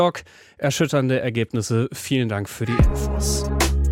Erschütternde Ergebnisse. Vielen Dank für die Infos.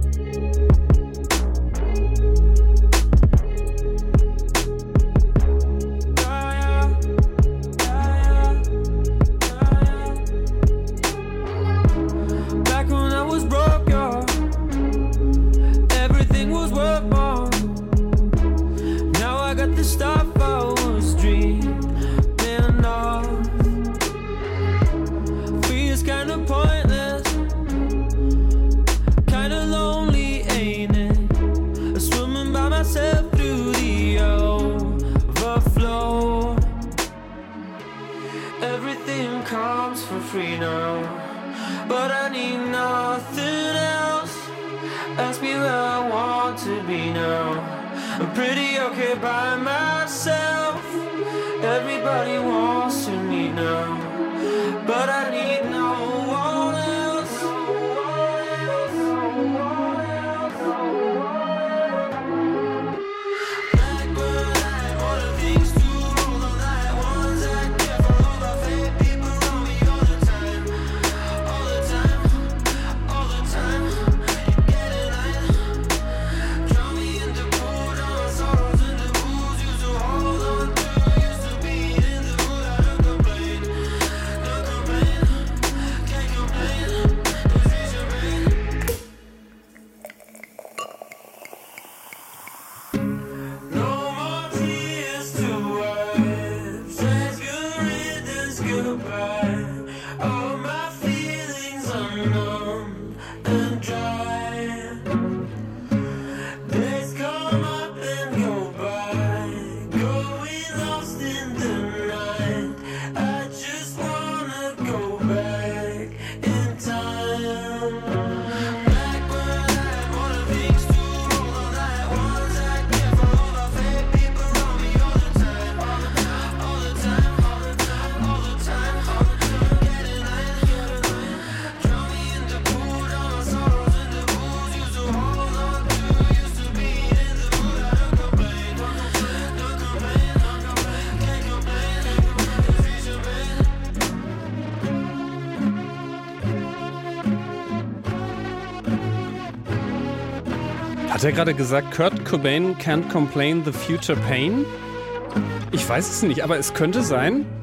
Everything comes for free now, but I need nothing else. Ask me where I want to be now. I'm pretty okay by myself. Everybody wants to meet now, but I need no one else. Hat er gerade gesagt, Kurt Cobain can't complain the future pain? Ich weiß es nicht, aber es könnte sein.